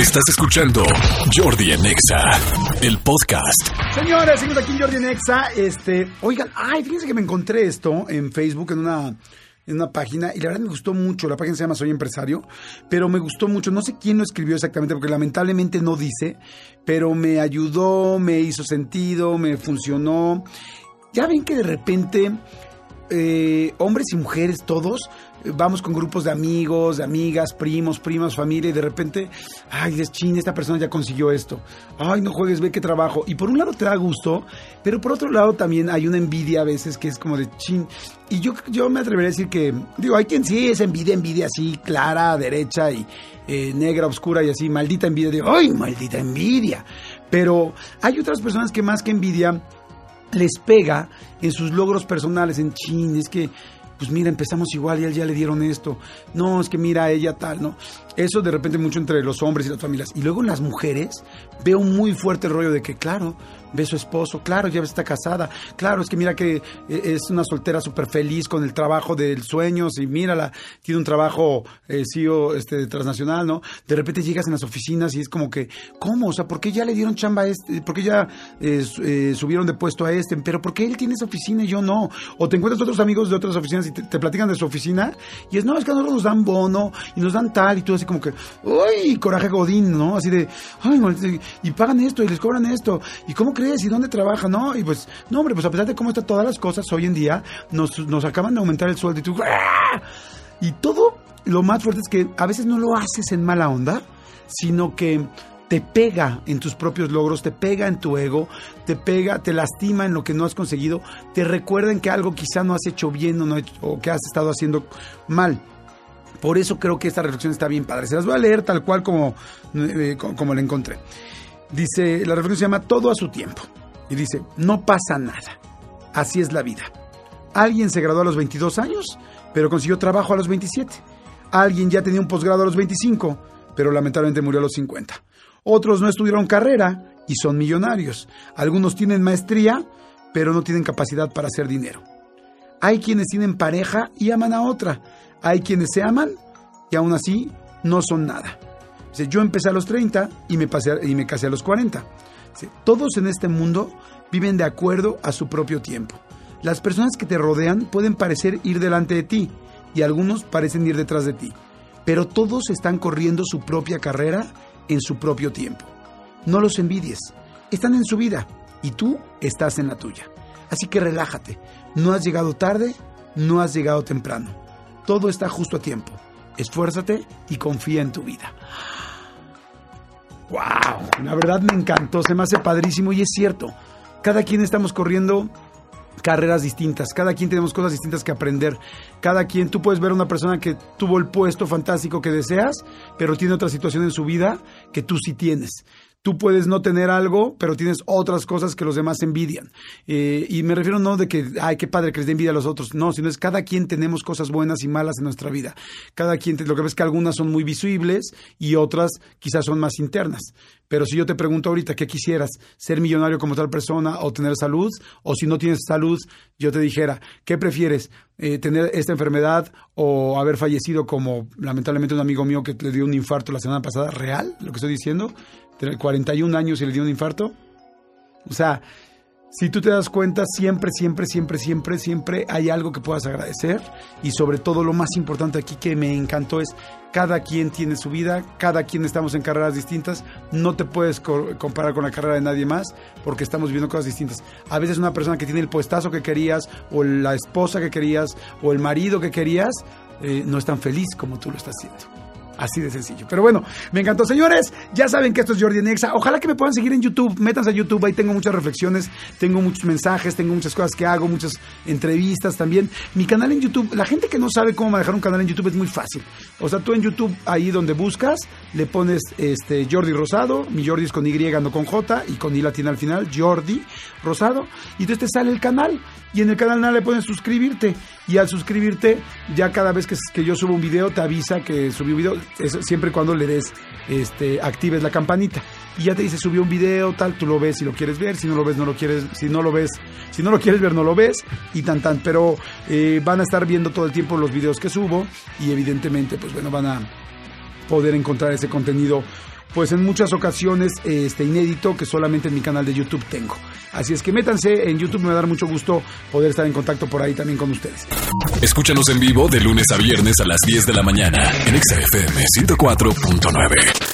Estás escuchando Jordi en Exa, el podcast. Señores, seguimos aquí en Jordi en Exa. Oigan, fíjense que me encontré esto en Facebook, en una página, y la verdad me gustó mucho. La página se llama Soy Empresario, pero me gustó mucho. No sé quién lo escribió exactamente, porque lamentablemente no dice, pero me ayudó, me hizo sentido, me funcionó. Ya ven que de repente, hombres y mujeres todos, vamos con grupos de amigos, de amigas, primos, primas, familia, y de repente, dices, chin, esta persona ya consiguió esto. No juegues, ve qué trabajo. Y por un lado te da gusto, pero por otro lado también hay una envidia a veces que es como de chin. Y yo me atrevería a decir que, hay quien sí es envidia así, clara, derecha y negra, oscura y así, maldita envidia. Maldita envidia. Pero hay otras personas que más que envidia les pega en sus logros personales, en chin, es que pues mira, empezamos igual y a él ya le dieron esto. No, es que mira, ella tal, ¿no? Eso de repente mucho entre los hombres y las familias. Y luego en las mujeres veo muy fuerte el rollo de que, claro, ve a su esposo, claro, ya está casada, claro, es que mira que es una soltera súper feliz con el trabajo del sueños y mírala, tiene un trabajo CEO transnacional, ¿no? De repente llegas en las oficinas y es como que, ¿cómo? O sea, ¿por qué ya le dieron chamba a este? ¿Por qué ya subieron de puesto a este? Pero ¿por qué él tiene esa oficina y yo no? O te encuentras otros amigos de otras oficinas y te platican de su oficina y es, no, es que a nosotros nos dan bono y nos dan tal y tú así como que, ¡uy! Coraje godín, ¿no? Así de, y pagan esto y les cobran esto y ¿cómo crees? ¿Y dónde trabaja? ¿No? Y pues, no, hombre, pues a pesar de cómo están todas las cosas hoy en día, nos acaban de aumentar el sueldo y tú, ¡ah! Y todo lo más fuerte es que a veces no lo haces en mala onda, sino que te pega en tus propios logros, te pega en tu ego, te lastima en lo que no has conseguido, te recuerda en que algo quizá no has hecho bien o que has estado haciendo mal. Por eso creo que esta reflexión está bien padre. Se las voy a leer tal cual como la encontré. Dice, la reflexión se llama Todo a su tiempo. Y dice, no pasa nada. Así es la vida. Alguien se graduó a los 22 años, pero consiguió trabajo a los 27. Alguien ya tenía un posgrado a los 25, pero lamentablemente murió a los 50. Otros no estudiaron carrera y son millonarios. Algunos tienen maestría, pero no tienen capacidad para hacer dinero. Hay quienes tienen pareja y aman a otra. Hay quienes se aman y aún así no son nada. Yo empecé a los 30 y me casé a los 40. Todos en este mundo viven de acuerdo a su propio tiempo. Las personas que te rodean pueden parecer ir delante de ti y algunos parecen ir detrás de ti. Pero todos están corriendo su propia carrera en su propio tiempo. No los envidies. Están en su vida y tú estás en la tuya. Así que relájate. No has llegado tarde, no has llegado temprano. Todo está justo a tiempo. Esfuérzate y confía en tu vida. ¡Wow! La verdad me encantó, se me hace padrísimo y es cierto. Cada quien estamos corriendo carreras distintas, cada quien tenemos cosas distintas que aprender. Cada quien, tú puedes ver a una persona que tuvo el puesto fantástico que deseas, pero tiene otra situación en su vida que tú sí tienes. Tú puedes no tener algo, pero tienes otras cosas que los demás envidian. Y me refiero no de que, qué padre que les dé envidia a los otros. No, sino es cada quien tenemos cosas buenas y malas en nuestra vida. Cada quien, lo que ves es que algunas son muy visibles y otras quizás son más internas. Pero si yo te pregunto ahorita, ¿qué quisieras? ¿Ser millonario como tal persona o tener salud? O si no tienes salud, yo te dijera, ¿qué prefieres? ¿Tener esta enfermedad o haber fallecido como lamentablemente un amigo mío que le dio un infarto la semana pasada? ¿Real? Lo que estoy diciendo. Tener 41 años y le dio un infarto. O sea, si tú te das cuenta, siempre hay algo que puedas agradecer. Y sobre todo lo más importante aquí que me encantó es cada quien tiene su vida, cada quien estamos en carreras distintas. No te puedes comparar con la carrera de nadie más porque estamos viviendo cosas distintas. A veces una persona que tiene el puestazo que querías o la esposa que querías o el marido que querías no es tan feliz como tú lo estás haciendo. Así de sencillo. Pero bueno, me encantó. Señores, ya saben que esto es Jordi en Exa. Ojalá que me puedan seguir en YouTube. Métanse a YouTube. Ahí tengo muchas reflexiones, tengo muchos mensajes, tengo muchas cosas que hago, muchas entrevistas también. Mi canal en YouTube, la gente que no sabe cómo manejar un canal en YouTube es muy fácil. O sea, tú en YouTube, ahí donde buscas, le pones Jordi Rosado. Mi Jordi es con Y, no con J, y con I latina al final, Jordi Rosado. Y entonces te sale el canal. Y en el canal le pones suscribirte. Y al suscribirte, ya cada vez que yo subo un video, te avisa que subí un video, siempre y cuando le des, actives la campanita. Y ya te dice, subió un video, tal, tú lo ves si lo quieres ver, si no lo ves, no lo quieres, si no lo quieres ver, no lo ves, y tan. Pero van a estar viendo todo el tiempo los videos que subo, y evidentemente, pues bueno, van a poder encontrar ese contenido, pues en muchas ocasiones inédito, que solamente en mi canal de YouTube tengo. Así es que métanse en YouTube, me va a dar mucho gusto poder estar en contacto por ahí también con ustedes. Escúchanos en vivo de lunes a viernes a las 10 de la mañana en XFM 104.9.